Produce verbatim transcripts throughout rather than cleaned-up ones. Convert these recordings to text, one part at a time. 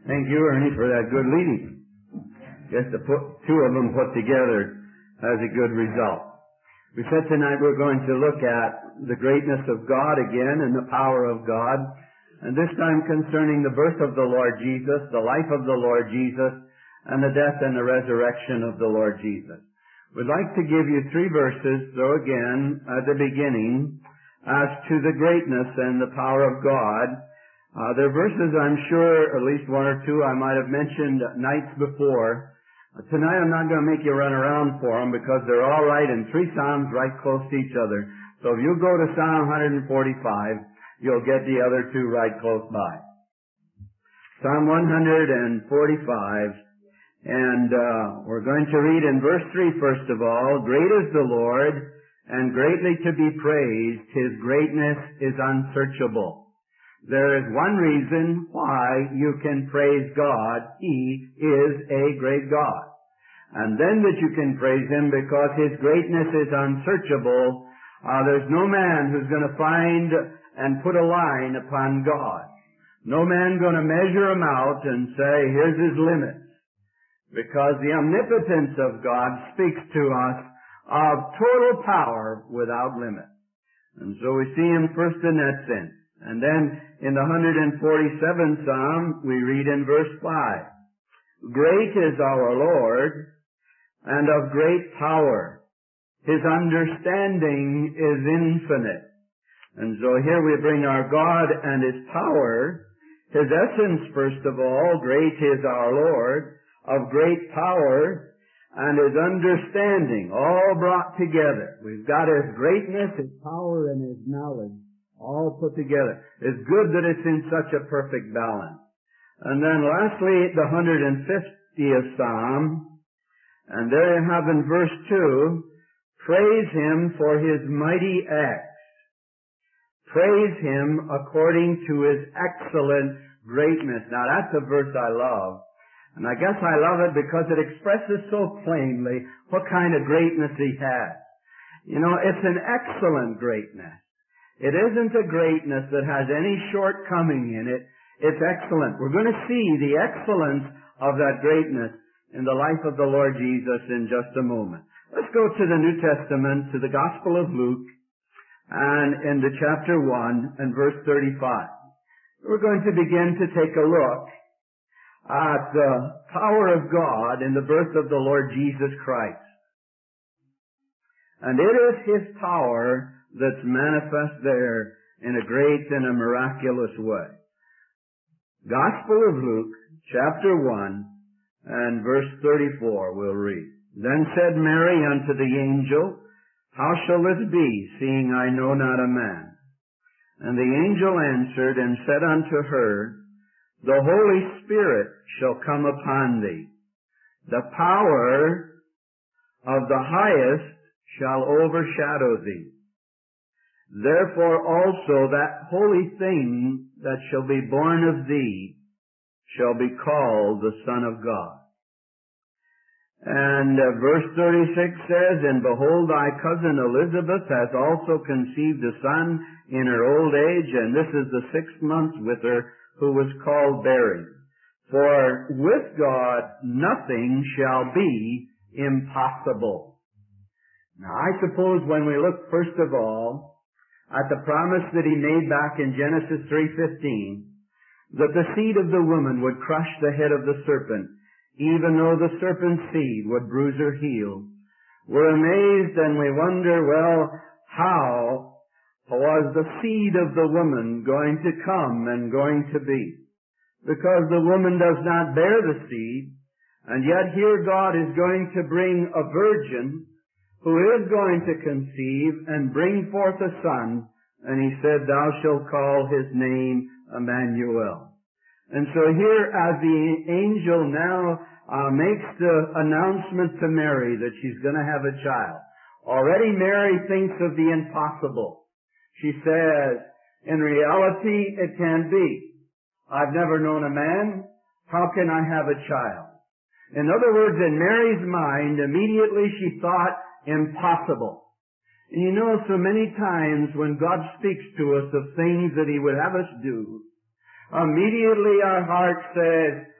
Thank you, Ernie, for that good leading. Just to put two of them put together has a good result. We said tonight we're going to look at the greatness of God again and the power of God, and this time concerning the birth of the Lord Jesus, the life of the Lord Jesus, and the death and the resurrection of the Lord Jesus. We'd like to give you three verses, though again, at the beginning, as to the greatness and the power of God. Uh, they're verses I'm sure, at least one or two, I might have mentioned nights before. Uh, tonight I'm not going to make you run around for them because they're all right in three Psalms right close to each other. So if you go to Psalm one forty-five, you'll get the other two right close by. Psalm one forty-five, and uh, we're going to read in verse three first of all, "Great is the Lord, and greatly to be praised. His greatness is unsearchable." There is one reason why you can praise God. He is a great God. And then that you can praise Him because His greatness is unsearchable. Uh, there's no man who's going to find and put a line upon God. No man going to measure Him out and say, here's His limits. Because the omnipotence of God speaks to us of total power without limit. And so we see Him first in that sense. And then in the one forty-seventh Psalm, we read in verse five, "Great is our Lord, and of great power. His understanding is infinite." And so here we bring our God and His power, His essence first of all, great is our Lord, of great power, and His understanding, all brought together. We've got His greatness, His power, and His knowledge all put together. It's good that it's in such a perfect balance. And then lastly, the one fiftieth Psalm, and there you have in verse two, "Praise Him for His mighty acts. Praise Him according to His excellent greatness." Now that's a verse I love. And I guess I love it because it expresses so plainly what kind of greatness He has. You know, it's an excellent greatness. It isn't a greatness that has any shortcoming in it. It's excellent. We're going to see the excellence of that greatness in the life of the Lord Jesus in just a moment. Let's go to the New Testament, to the Gospel of Luke, and in the chapter one and verse thirty-five. We're going to begin to take a look at the power of God in the birth of the Lord Jesus Christ. And it is His power that's manifest there in a great and a miraculous way. Gospel of Luke, chapter one, and verse thirty-four, we'll read. "Then said Mary unto the angel, How shall this be, seeing I know not a man? And the angel answered and said unto her, The Holy Spirit shall come upon thee. The power of the highest shall overshadow thee. Therefore also that holy thing that shall be born of thee shall be called the Son of God." And uh, verse thirty-six says, "And behold, thy cousin Elizabeth has also conceived a son in her old age, and this is the sixth month with her, who was called barren. For with God nothing shall be impossible." Now I suppose when we look first of all at the promise that He made back in Genesis three fifteen, that the seed of the woman would crush the head of the serpent, even though the serpent's seed would bruise her heel, we're amazed and we wonder, well, how was the seed of the woman going to come and going to be? Because the woman does not bear the seed, and yet here God is going to bring a virgin who is going to conceive and bring forth a son, and He said, "Thou shalt call His name Emmanuel." And so here, as the angel now uh, makes the announcement to Mary that she's going to have a child, already Mary thinks of the impossible. She says, in reality, it can't be. I've never known a man. How can I have a child? In other words, in Mary's mind, immediately she thought, impossible. And you know, so many times when God speaks to us of things that He would have us do, immediately our heart says,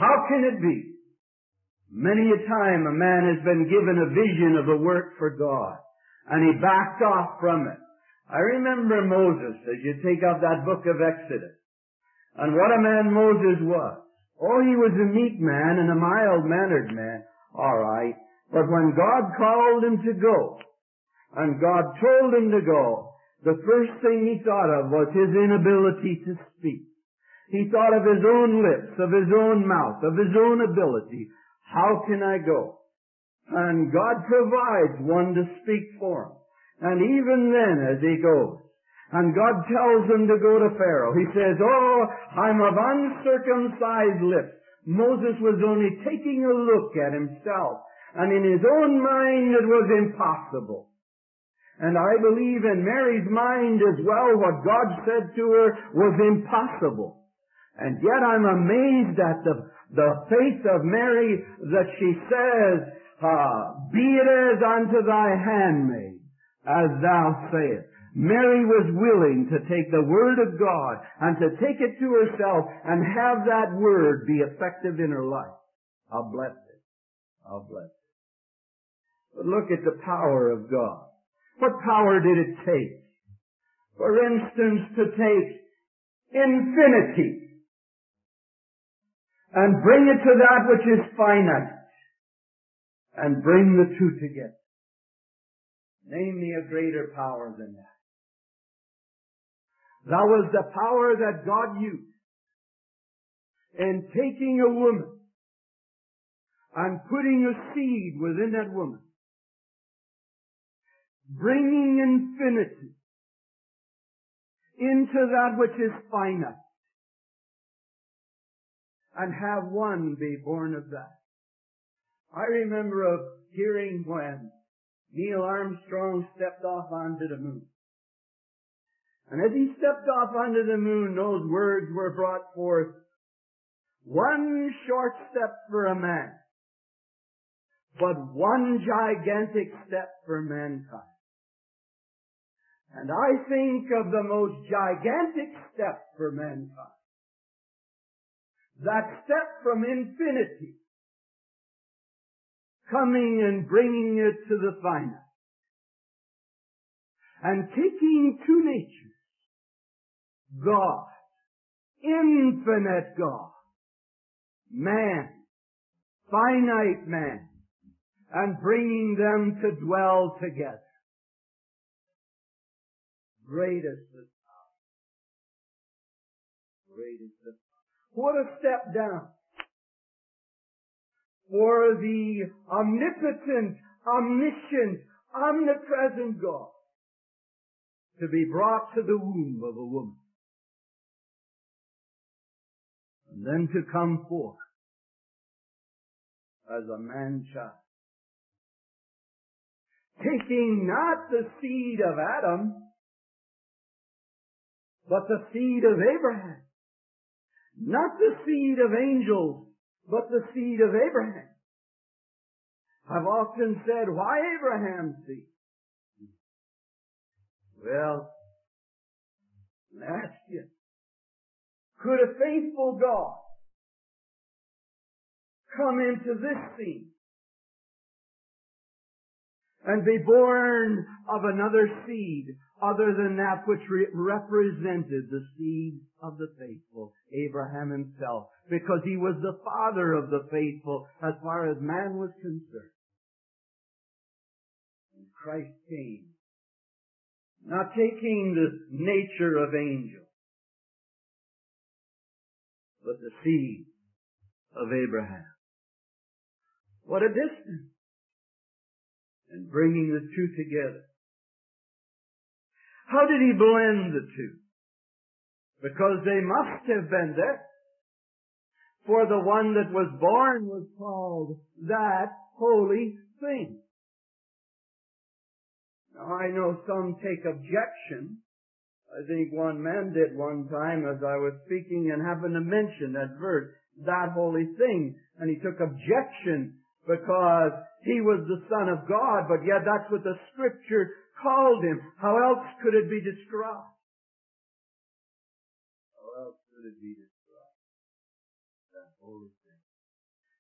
How can it be? Many a time a man has been given a vision of a work for God, and he backed off from it. I remember Moses, as you take up that book of Exodus, and what a man Moses was. Oh, he was a meek man and a mild-mannered man, all right. But when God called him to go, and God told him to go, the first thing he thought of was his inability to speak. He thought of his own lips, of his own mouth, of his own ability. How can I go? And God provides one to speak for him. And even then, as he goes, and God tells him to go to Pharaoh, he says, oh, I'm of uncircumcised lips. Moses was only taking a look at himself, and in his own mind it was impossible. And I believe in Mary's mind as well, what God said to her was impossible. And yet I'm amazed at the, the faith of Mary that she says, uh, be it as unto thy handmaid, as thou sayest. Mary was willing to take the Word of God and to take it to herself and have that Word be effective in her life. I'll bless it. I'll bless it. But look at the power of God. What power did it take? For instance, to take infinity and bring it to that which is finite and bring the two together. Name me a greater power than that. That was the power that God used in taking a woman and putting a seed within that woman, bringing infinity into that which is finite, and have one be born of that. I remember of hearing when Neil Armstrong stepped off onto the moon. And as he stepped off onto the moon, those words were brought forth, one short step for a man, but one gigantic step for mankind. And I think of the most gigantic step for mankind. That step from infinity, coming and bringing it to the finite, and taking two natures, God, infinite God, man, finite man, and bringing them to dwell together. Greatest of power. Greatest of power. What a step down for the omnipotent, omniscient, omnipresent God to be brought to the womb of a woman, and then to come forth as a man-child, taking not the seed of Adam, but the seed of Abraham. Not the seed of angels, but the seed of Abraham. I've often said, why Abraham's seed? Well, I ask you, could a faithful God come into this seed and be born of another seed other than that which re- represented the seed of the faithful, Abraham himself, because he was the father of the faithful as far as man was concerned. And Christ came, not taking the nature of angel, but the seed of Abraham. What a distance! And bringing the two together. How did he blend the two? Because they must have been there. For the one that was born was called that holy thing. Now I know some take objection. I think one man did one time as I was speaking and happened to mention that verse, that holy thing. And he took objection because he was the Son of God, but yet that's what the Scripture called him. How else could it be described? How else could it be described? That holy thing.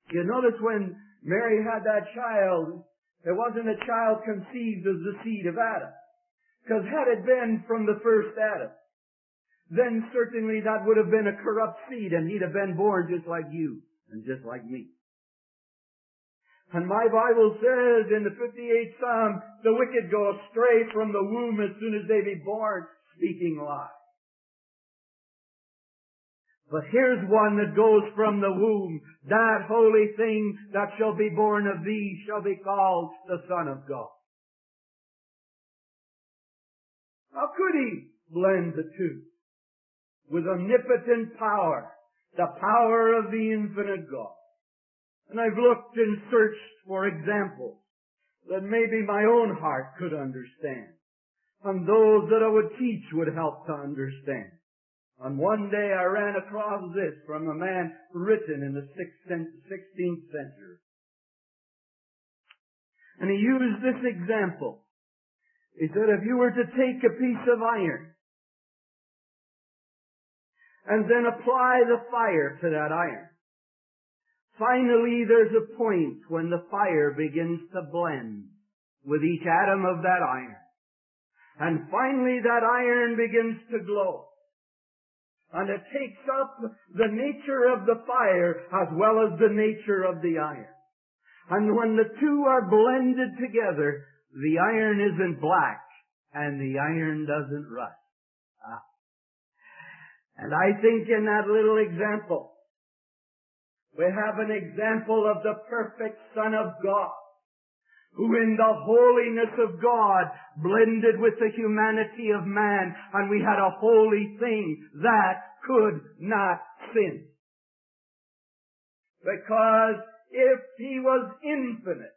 You notice when Mary had that child, it wasn't a child conceived as the seed of Adam. Because had it been from the first Adam, then certainly that would have been a corrupt seed, and he'd have been born just like you and just like me. And my Bible says in the fifty-eighth Psalm, the wicked go astray from the womb as soon as they be born, speaking lies. But here's one that goes from the womb. That holy thing that shall be born of thee shall be called the Son of God. How could he blend the two? With omnipotent power, the power of the infinite God. And I've looked and searched for examples that maybe my own heart could understand, and those that I would teach would help to understand. And one day I ran across this from a man written in the sixteenth century. And he used this example. He said, if you were to take a piece of iron and then apply the fire to that iron, finally there's a point when the fire begins to blend with each atom of that iron. And finally that iron begins to glow. And it takes up the nature of the fire as well as the nature of the iron. And when the two are blended together, the iron isn't black and the iron doesn't rust. Ah. And I think in that little example, we have an example of the perfect Son of God, who in the holiness of God blended with the humanity of man, and we had a holy thing that could not sin. Because if he was infinite,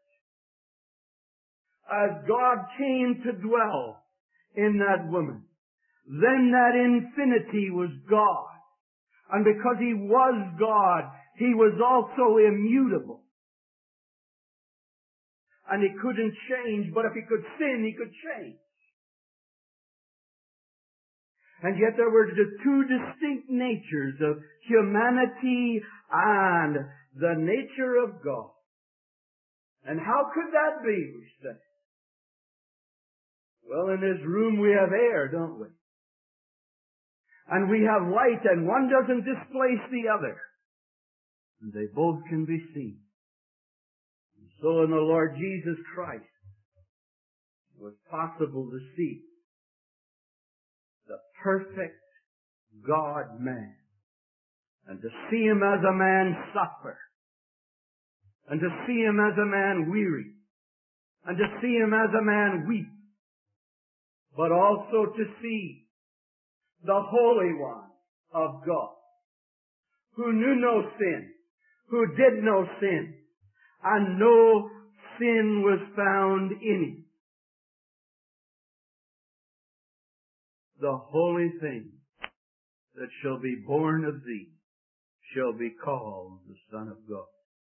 as God came to dwell in that woman, then that infinity was God. And because he was God, he was also immutable. And he couldn't change, but if he could sin, he could change. And yet there were the two distinct natures of humanity and the nature of God. And how could that be, we say? Well, in this room we have air, don't we? And we have light, and one doesn't displace the other. And they both can be seen. So in the Lord Jesus Christ, it was possible to see the perfect God-man, and to see him as a man suffer, and to see him as a man weary, and to see him as a man weep, but also to see the Holy One of God, who knew no sin, who did no sin, and no sin was found in him. The holy thing that shall be born of thee shall be called the Son of God.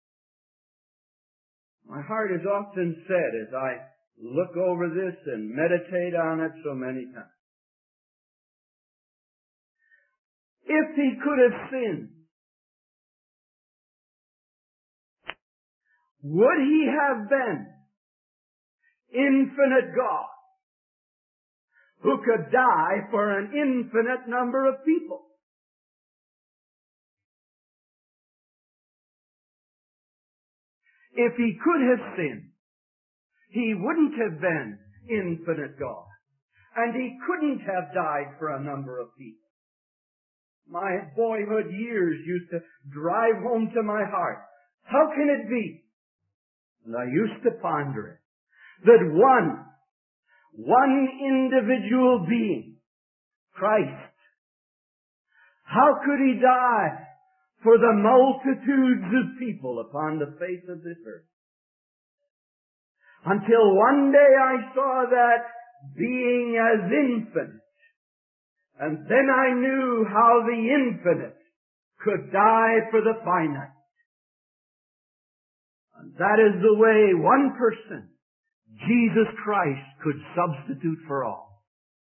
My heart is often said as I look over this and meditate on it so many times, if he could have sinned, would he have been infinite God who could die for an infinite number of people? If he could have sinned, he wouldn't have been infinite God. And he couldn't have died for a number of people. My boyhood years used to drive home to my heart. How can it be? And I used to ponder it, that one, one individual being, Christ, how could he die for the multitudes of people upon the face of this earth? Until one day I saw that being as infinite, and then I knew how the infinite could die for the finite. And that is the way one person, Jesus Christ, could substitute for all.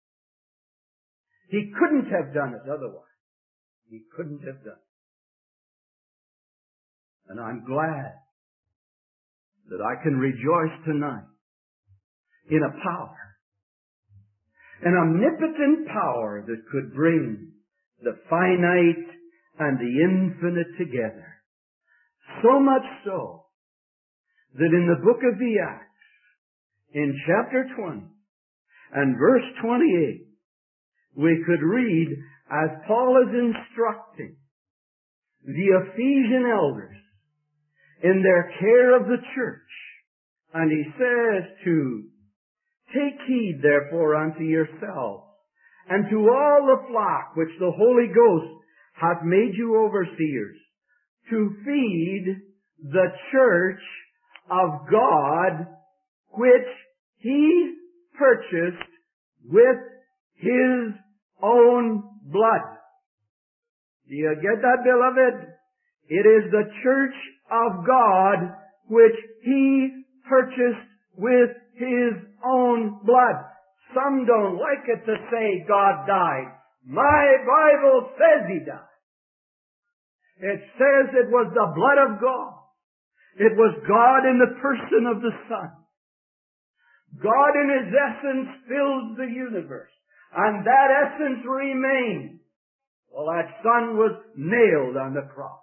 He couldn't have done it otherwise. He couldn't have done it. And I'm glad that I can rejoice tonight in a power, an omnipotent power that could bring the finite and the infinite together. So much so that in the book of the Acts, in chapter twenty and verse twenty-eight, we could read as Paul is instructing the Ephesian elders in their care of the church. And he says to, take heed therefore unto yourselves and to all the flock which the Holy Ghost hath made you overseers, to feed the church of God, which he purchased with his own blood. Do you get that, beloved? It is the church of God which he purchased with his own blood. Some don't like it to say God died. My Bible says he died. It says it was the blood of God. It was God in the person of the Son. God in his essence fills the universe. And that essence remains. Well, that Son was nailed on the cross.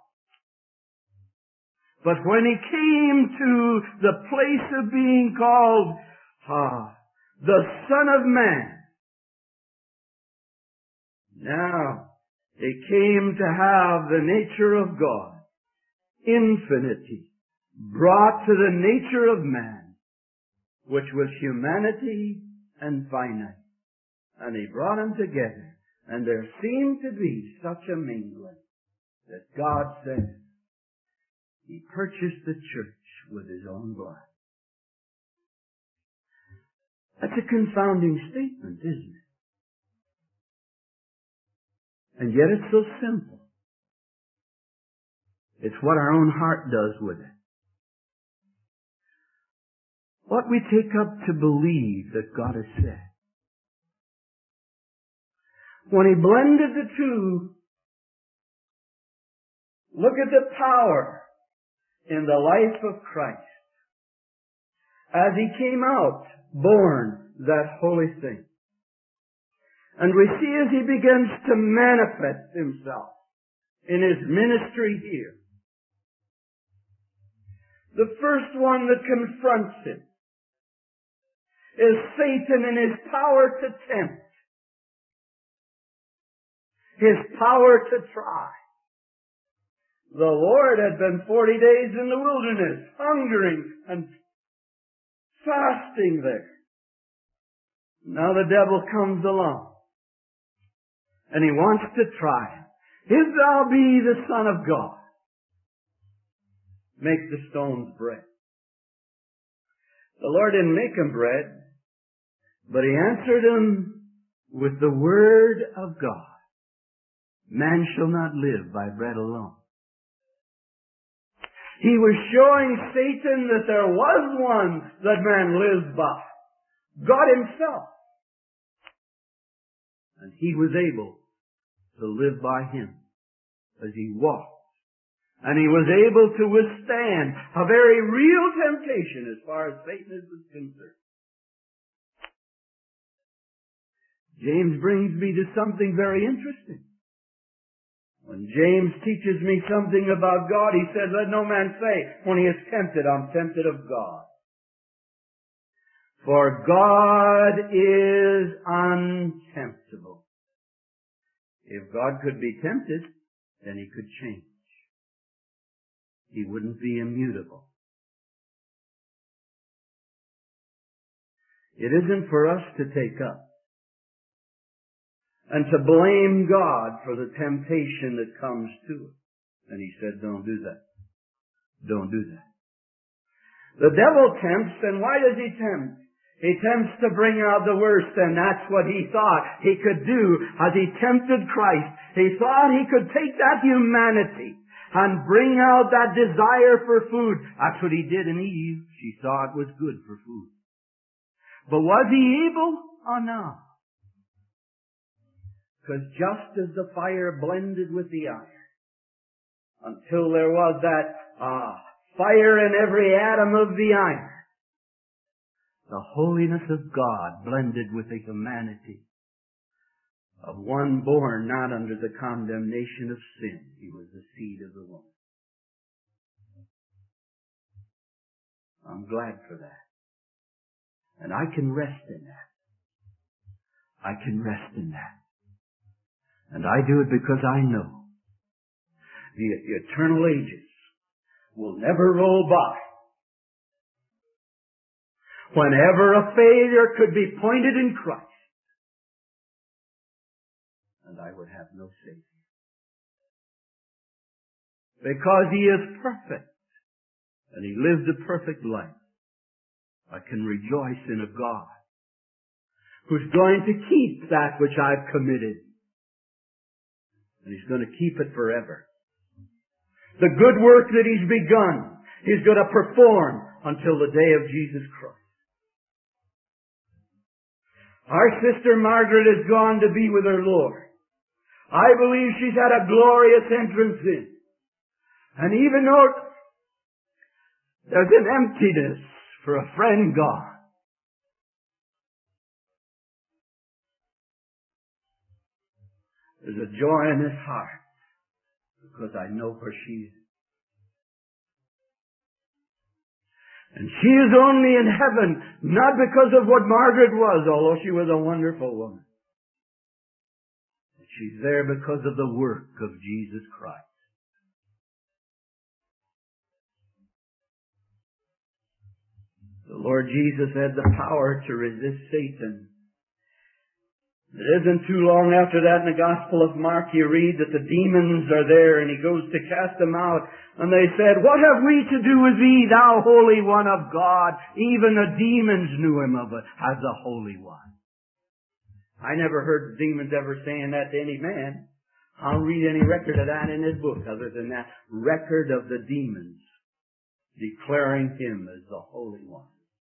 But when he came to the place of being called ah, the Son of Man, now he came to have the nature of God, infinity, brought to the nature of man, which was humanity and finite. And he brought them together, and there seemed to be such a mingling that God said, he purchased the church with his own blood. That's a confounding statement, isn't it? And yet it's so simple. It's what our own heart does with it. What we take up to believe that God has said. When he blended the two, look at the power in the life of Christ as he came out, born that holy thing. And we see as he begins to manifest himself in his ministry here, the first one that confronts him is Satan in his power to tempt, his power to try. The Lord had been forty days in the wilderness, hungering and fasting there. Now the devil comes along, and he wants to try him. If thou be the Son of God, make the stones bread. The Lord didn't make him bread, but he answered him with the word of God. Man shall not live by bread alone. He was showing Satan that there was one that man lives by, God himself. And he was able to live by him as he walked. And he was able to withstand a very real temptation as far as Satan is concerned. James brings me to something very interesting. When James teaches me something about God, he said, let no man say, when he is tempted, I'm tempted of God. For God is untemptable. If God could be tempted, then he could change. He wouldn't be immutable. It isn't for us to take up and to blame God for the temptation that comes to us. And he said, don't do that. Don't do that. The devil tempts, and why does he tempt? He tempts to bring out the worst, and that's what he thought he could do as he tempted Christ. He thought he could take that humanity and bring out that desire for food. That's what he did in Eve. She saw it was good for food. But was he able? Oh, no. Because just as the fire blended with the iron until there was that uh, fire in every atom of the iron. The holiness of God blended with the humanity of one born not under the condemnation of sin. He was the seed of the woman. I'm glad for that. And I can rest in that. I can rest in that. And I do it because I know the eternal ages will never roll by whenever a failure could be pointed in Christ, and I would have no Savior. Because He is perfect, and He lived a perfect life, I can rejoice in a God who's going to keep that which I've committed. And He's going to keep it forever. The good work that He's begun, He's going to perform until the day of Jesus Christ. Our sister Margaret has gone to be with her Lord. I believe she's had a glorious entrance in. And even though there's an emptiness for a friend gone, there's a joy in His heart because I know where she is. And she is only in heaven not because of what Margaret was, although she was a wonderful woman. But she's there because of the work of Jesus Christ. The Lord Jesus had the power to resist Satan. It isn't too long after that in the Gospel of Mark you read that the demons are there and He goes to cast them out. And they said, "What have we to do with Thee, Thou Holy One of God?" Even the demons knew Him of it as the Holy One. I never heard the demons ever saying that to any man. I'll read any record of that in His book other than that record of the demons declaring Him as the Holy One.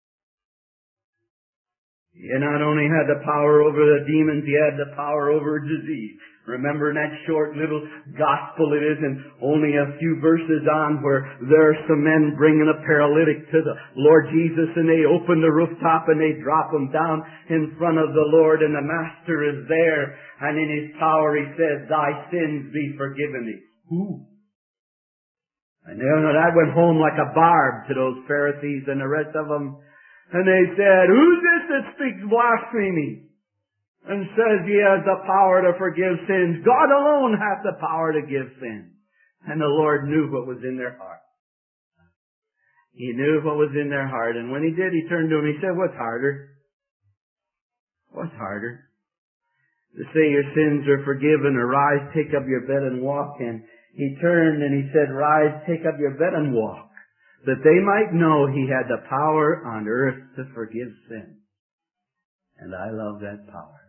He not only had the power over the demons, He had the power over disease. Remember in that short little gospel it is, and only a few verses on, where there are some men bringing a paralytic to the Lord Jesus, and they open the rooftop and they drop him down in front of the Lord, and the Master is there, and in His power He says, "Thy sins be forgiven thee." Who? And you know, that went home like a barb to those Pharisees and the rest of them. And they said, "Who's this that speaks blasphemy and says He has the power to forgive sins? God alone hath the power to give sins." And the Lord knew what was in their heart. He knew what was in their heart. And when He did, He turned to them. He said, "What's harder? What's harder? To say your sins are forgiven, or rise, take up your bed and walk?" And He turned and He said, "Rise, take up your bed and walk, that they might know He had the power on earth to forgive sin." And I love that power.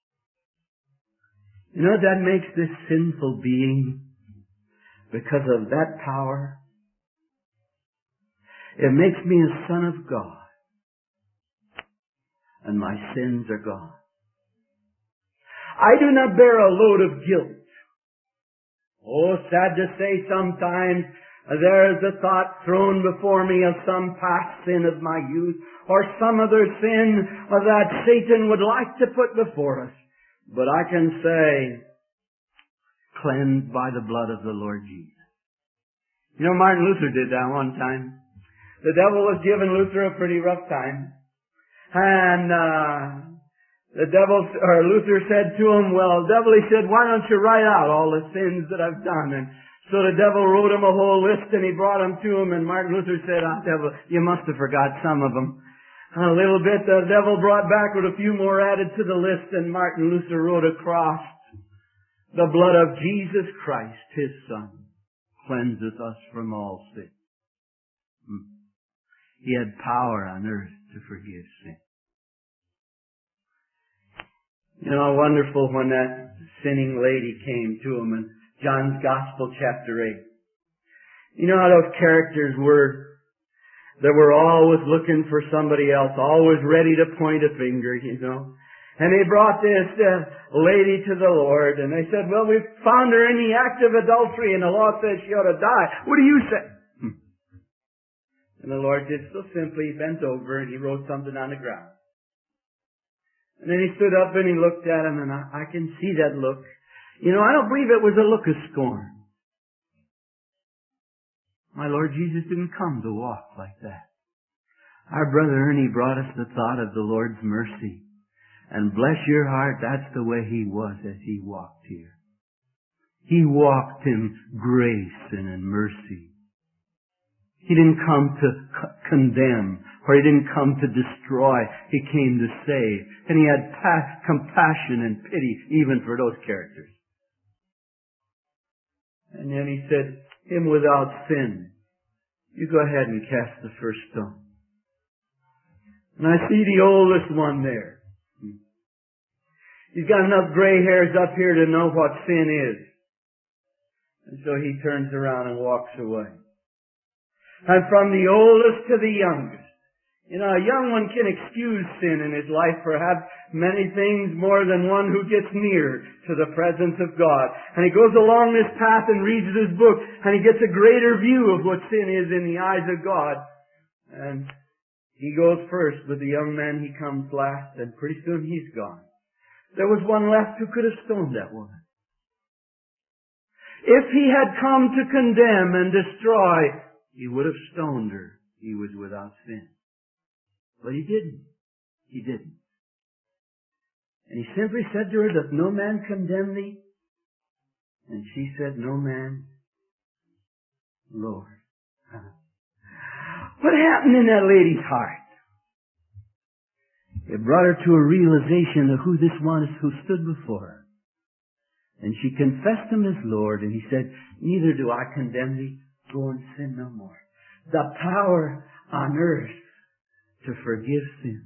You know, that makes this sinful being, because of that power, it makes me a son of God. And my sins are gone. I do not bear a load of guilt. Oh, sad to say, sometimes there is a thought thrown before me of some past sin of my youth, or some other sin that Satan would like to put before us. But I can say, cleansed by the blood of the Lord Jesus. You know, Martin Luther did that one time. The devil was giving Luther a pretty rough time. And uh, the devil, or Luther said to him, "Well, devil," he said, "why don't you write out all the sins that I've done?" And so the devil wrote him a whole list, and he brought them to him, and Martin Luther said, "Ah, devil, you must have forgot some of them." A little bit, the devil brought back with a few more added to the list, and Martin Luther wrote across, "The blood of Jesus Christ, His Son, cleanseth us from all sin." Hmm. He had power on earth to forgive sin. You know, wonderful when that sinning lady came to him in John's Gospel, chapter eight. You know how those characters were? They were always looking for somebody else, always ready to point a finger, you know. And they brought this uh, lady to the Lord, and they said, well, we found her in the act of adultery, and the law says she ought to die. What do you say? Hmm. And the Lord did so simply, he bent over, and he wrote something on the ground. And then he stood up, and he looked at him, and I, I can see that look. You know, I don't believe it was a look of scorn. My Lord Jesus didn't come to walk like that. Our brother Ernie brought us the thought of the Lord's mercy. And bless your heart, that's the way he was as he walked here. He walked in grace and in mercy. He didn't come to c- condemn, or he didn't come to destroy. He came to save. And he had pa- compassion and pity even for those characters. And then he said, him without sin, you go ahead and cast the first stone. And I see the oldest one there. He's got enough gray hairs up here to know what sin is. And so he turns around and walks away. And from the oldest to the youngest. You know, a young one can excuse sin in his life, perhaps many things more than one who gets near to the presence of God. And he goes along this path and reads this book, and he gets a greater view of what sin is in the eyes of God. And he goes first, but the young man, he comes last, and pretty soon he's gone. There was one left who could have stoned that woman. If he had come to condemn and destroy, he would have stoned her. He was without sin. But he didn't. He didn't. And he simply said to her, doth no man condemn thee? And she said, no man, Lord. What happened in that lady's heart? It brought her to a realization of who this one is who stood before her. And she confessed him as Lord, and he said, neither do I condemn thee. Go and sin no more. The power on earth to forgive sin.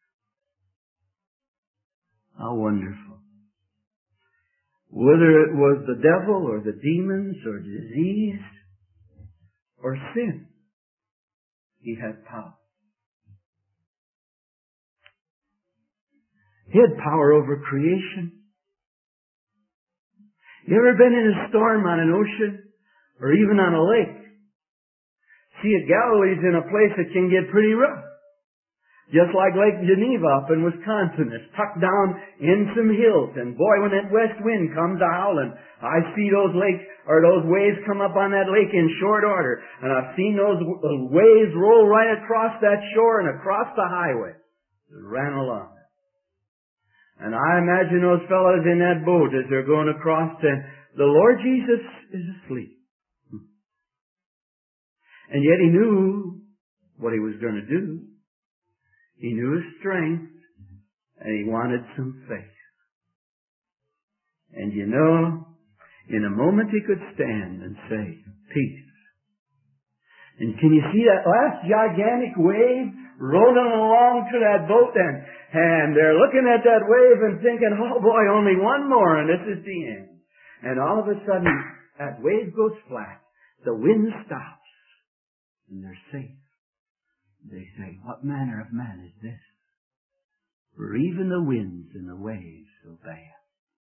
How wonderful. Whether it was the devil or the demons or disease or sin, he had power. He had power over creation. You ever been in a storm on an ocean or even on a lake? See, at Galilee's in a place that can get pretty rough. Just like Lake Geneva up in Wisconsin. It's tucked down in some hills. And boy, when that west wind comes howling, I see those lakes, or those waves come up on that lake in short order. And I've seen those waves roll right across that shore and across the highway. It ran along. And I imagine those fellows in that boat as they're going across, and the Lord Jesus is asleep. And yet he knew what he was going to do. He knew his strength, and he wanted some faith. And you know, in a moment he could stand and say, peace. And can you see that last gigantic wave rolling along to that boat? And, and they're looking at that wave and thinking, oh boy, only one more and this is the end. And all of a sudden, that wave goes flat. The wind stops. And they're safe. They say, what manner of man is this? For even the winds and the waves obey him.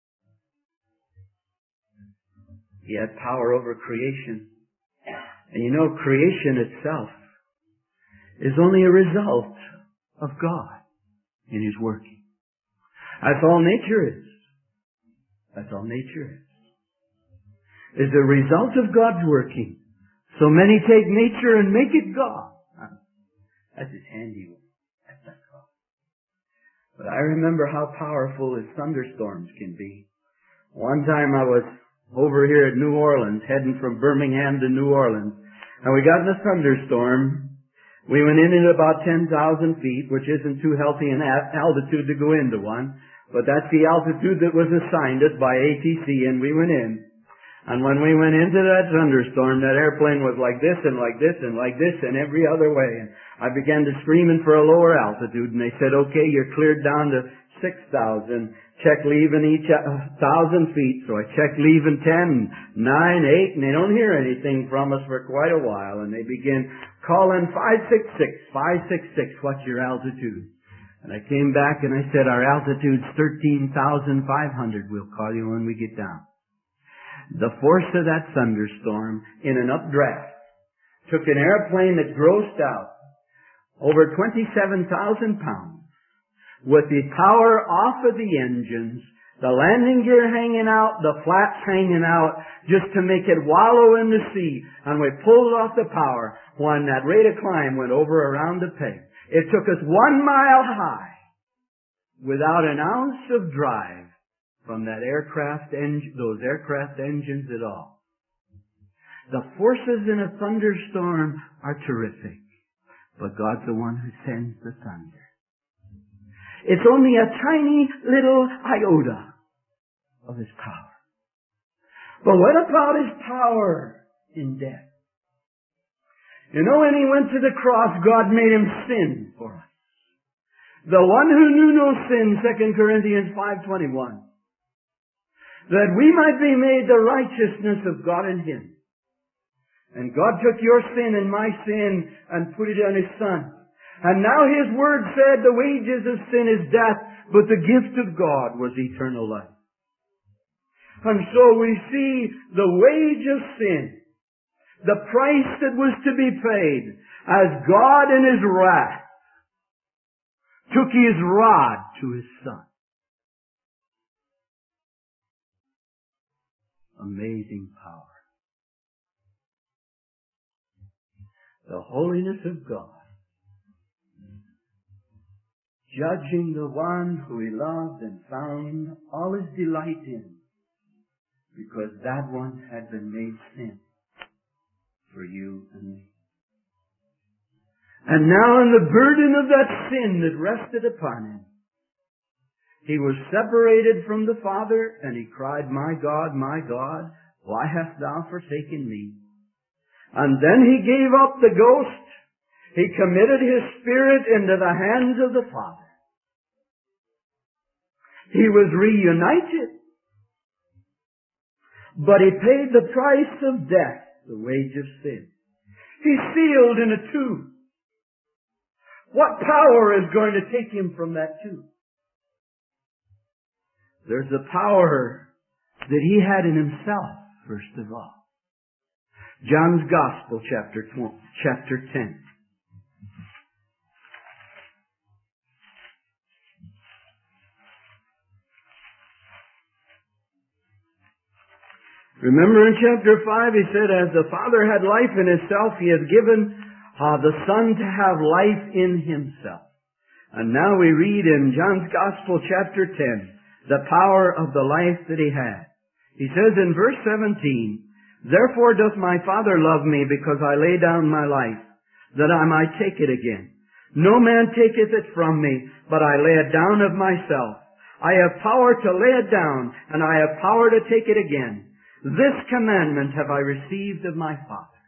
He had power over creation. And you know, creation itself is only a result of God in his working. That's all nature is. That's all nature is. Is a result of God's working. So many take nature and make it God. That's his handiwork. That's not God. But I remember how powerful his thunderstorms can be. One time I was over here at New Orleans, heading from Birmingham to New Orleans, and we got in a thunderstorm. We went in at about ten thousand feet, which isn't too healthy an altitude to go into one, but that's the altitude that was assigned us by A T C, and we went in. And when we went into that thunderstorm, that airplane was like this and like this and like this and every other way. And I began to screaming for a lower altitude, and they said, okay, you're cleared down to six thousand. Check leaving each one thousand feet. So I checked leaving ten, nine, eight, and they don't hear anything from us for quite a while. And they begin calling five six six, five six six, what's your altitude? And I came back and I said, our altitude's thirteen thousand five hundred. We'll call you when we get down. The force of that thunderstorm in an updraft took an airplane that grossed out over twenty-seven thousand pounds with the power off of the engines, the landing gear hanging out, the flaps hanging out, just to make it wallow in the sea. And we pulled off the power when that rate of climb went over around the peg. It took us one mile high without an ounce of drive from that aircraft engine, those aircraft engines at all. The forces in a thunderstorm are terrific, but God's the one who sends the thunder. It's only a tiny little iota of His power. But what about His power in death? You know, when He went to the cross, God made Him sin for us. The one who knew no sin, Second Corinthians five twenty-one. That we might be made the righteousness of God in Him. And God took your sin and my sin and put it on His Son. And now His Word said the wages of sin is death, but the gift of God was eternal life. And so we see the wage of sin, the price that was to be paid, as God in His wrath took His rod to His Son. Amazing power. The holiness of God, judging the one who He loved and found all His delight in, because that one had been made sin for you and me. And now in the burden of that sin that rested upon Him, He was separated from the Father, and He cried, my God, my God, why hast Thou forsaken me? And then He gave up the ghost. He committed His Spirit into the hands of the Father. He was reunited. But He paid the price of death, the wage of sin. He's sealed in a tomb. What power is going to take Him from that tomb? There's the power that He had in Himself, first of all. John's Gospel, chapter chapter ten. Remember in chapter five, He said, as the Father had life in Himself, He has given uh, the Son to have life in Himself. And now we read in John's Gospel, chapter ten, the power of the life that He had. He says in verse seventeen, therefore doth my Father love me, because I lay down my life, that I might take it again. No man taketh it from me, but I lay it down of myself. I have power to lay it down, and I have power to take it again. This commandment have I received of my Father.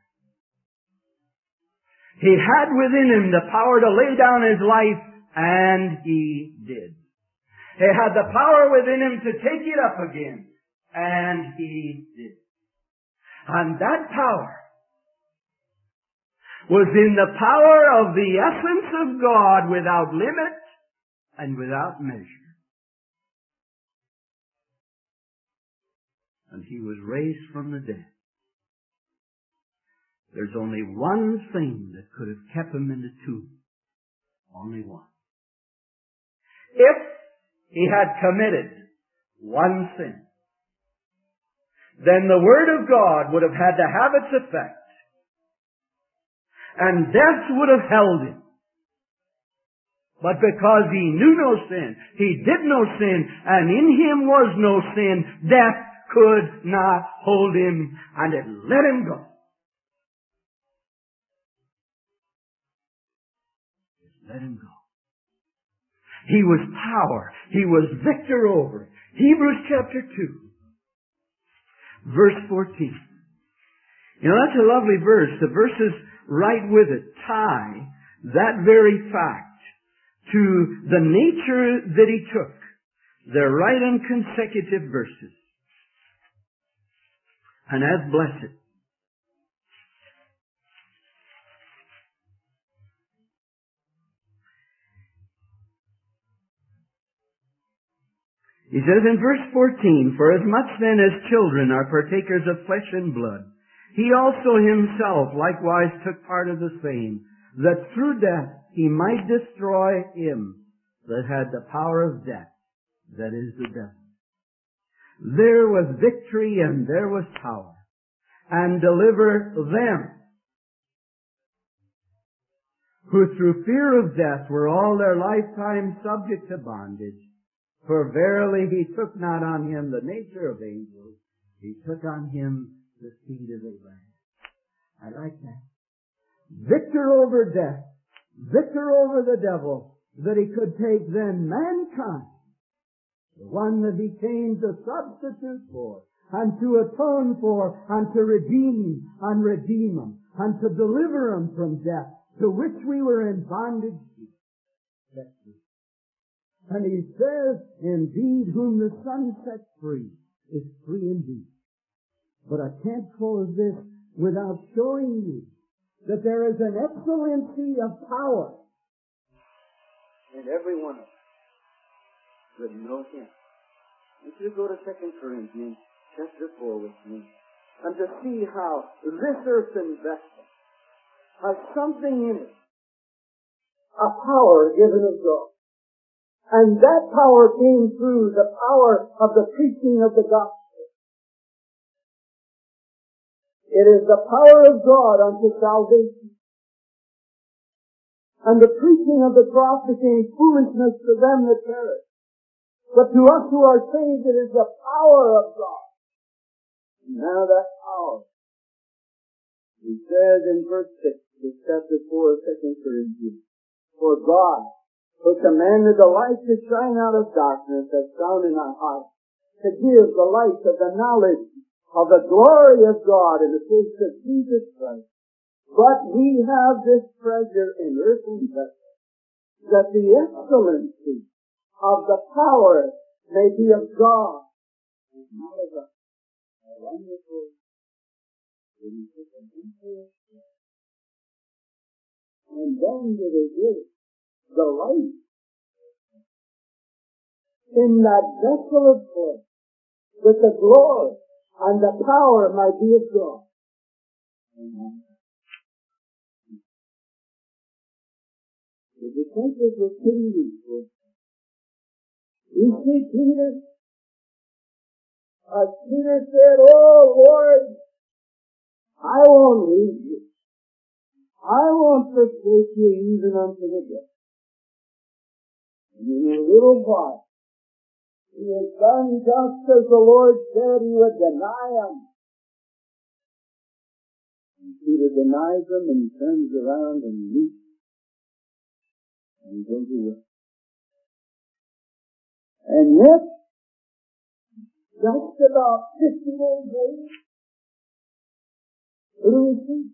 He had within Him the power to lay down His life, and He did. He had the power within Him to take it up again, and He did. And that power was in the power of the essence of God, without limit and without measure. And He was raised from the dead. There's only one thing that could have kept Him in the tomb. Only one. If He had committed one sin, then the Word of God would have had to have its effect. And death would have held Him. But because He knew no sin, He did no sin, and in Him was no sin, death could not hold Him, and it let Him go. It let Him go. He was power. He was victor over it. Hebrews chapter two. Verse fourteen. You know, that's a lovely verse. The verses right with it tie that very fact to the nature that He took. They're right in consecutive verses. And as blessed. He says in verse fourteen, "For as much then as children are partakers of flesh and blood, he also himself likewise took part of the same, that through death he might destroy him that had the power of death, that is the devil." There was victory and there was power, and deliver them who through fear of death were all their lifetime subject to bondage. For verily he took not on him the nature of angels, he took on him the seed of Abraham. I like that. Victor over death, victor over the devil, that he could take then mankind, the one that he came to substitute for, and to atone for, and to redeem, and redeem them, and to deliver them from death, to which we were in bondage to. That's it. And he says, "Indeed, whom the Son sets free is free indeed." But I can't close this without showing you that there is an excellency of power in every one of us that know him. If you go to Second Corinthians chapter four with me, and to see how this earthen vessel has something in it, a power given of God. And that power came through the power of the preaching of the gospel. It is the power of God unto salvation. And the preaching of the cross became foolishness to them that perish. But to us who are saved, it is the power of God. Now that power, he says in verse six of chapter four of Second Corinthians, "For God, who commanded the light to shine out of darkness, has shone in our hearts, to give the light of the knowledge of the glory of God in the face of Jesus Christ. But we have this treasure in earthen vessels, that the excellency of the power may be of God, and not of us." A wonderful, and then did it give the light in that vessel of flesh, that the glory and the power might be of God. Amen. The disciples were pretty weak. You see Peter, as Peter said, "Oh Lord, I won't leave you. I won't forsake you even unto the death." And in a little while, he has done just as the Lord said he would deny him. And Peter denies him and he turns around and leaps and goes away. And yet, just about fifty days later, what do we see?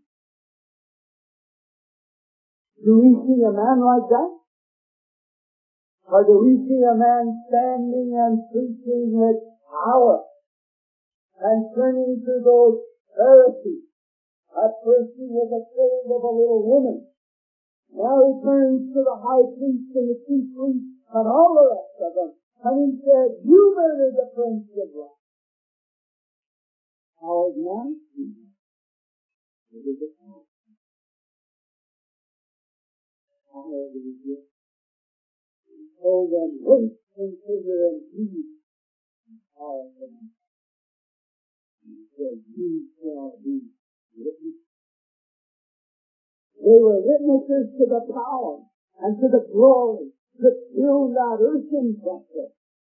Do we see a man like that? Or do we see a man standing and preaching with power and turning to those Pharisees? At first he was afraid of a little woman. Now he turns to the high priest and the chief priest and all the rest of them. And he said, "You murdered the Prince of Life." How is man? It is a power. Power that is good. He told them, "Wait, consider, and heed." Power from him. He said, "You shall be witnesses." They were witnesses to the power and to the glory that filled that earthen vessel.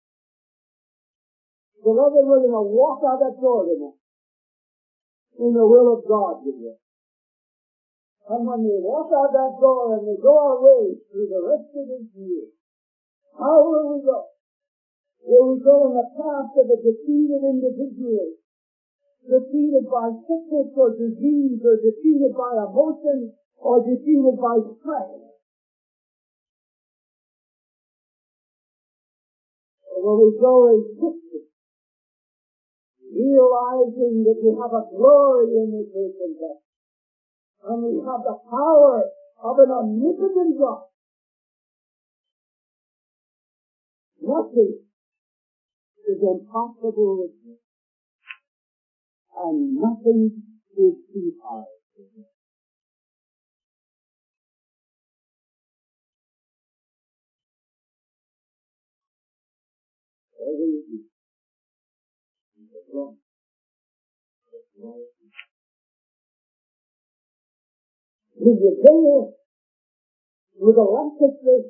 Beloved, we're going to walk out that door tonight in the will of God today. And when we walk out that door and we go our way through the rest of this year, how will we go? Will we go in the path of a defeated individual, defeated by sickness or disease, or defeated by emotion, or defeated by stress? Or will we go as victors, realizing that we have a glory in this earthen vessel, and we have the power of an omnipotent God? Nothing is impossible with him, and nothing is too hard for him. Whatever you do, it's wrong. It's wrong. When you go with a rocket fish,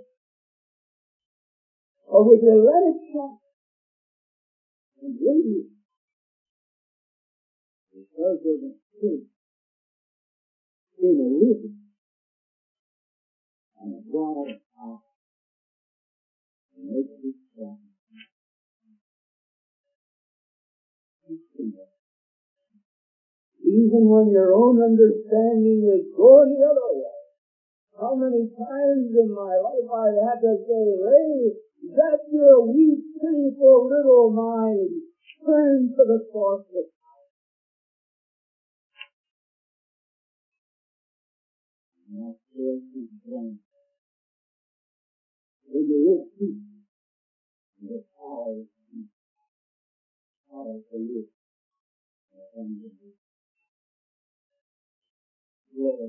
or with your red shot, and radiate, because of the faith in a living and a God of power, and makes it strong. Even when your own understanding is going the other way. How many times in my life I've had to say, Ray, that your weak, sinful little mind, turn to the source of power. And that source is one. When there is peace, the power is peace. Power to live. And to live. Lord.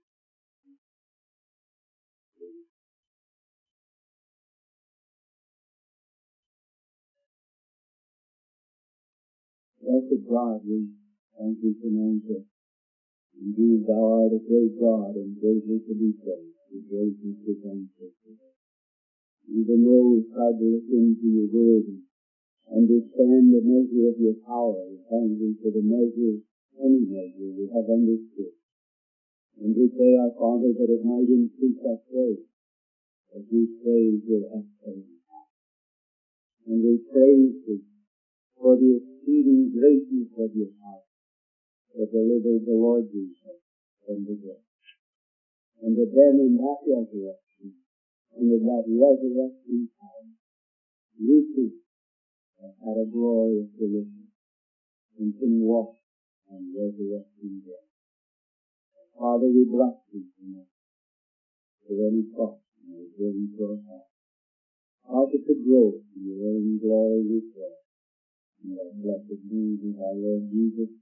Blessed God, we thank you for answer. Indeed, thou art a great God, and greatly to be praised. Your grace is to answer. Even though we tried to look into your word and understand the measure of your power, we thank you for the measure, any measure we have understood. And we pray, our Father, that it might increase our praise as we praise your excellent power. And we praise you for the exceeding greatness of your power that delivered the Lord Jesus from the grave. And that then in that resurrection, and in that resurrection power, you too have had a glorious deliverance and can walk on resurrection day. Father, we bless you tonight for any thoughts and your bring to our heart. Cause it to grow in your own glory we pray. In the blessed name of our Lord Jesus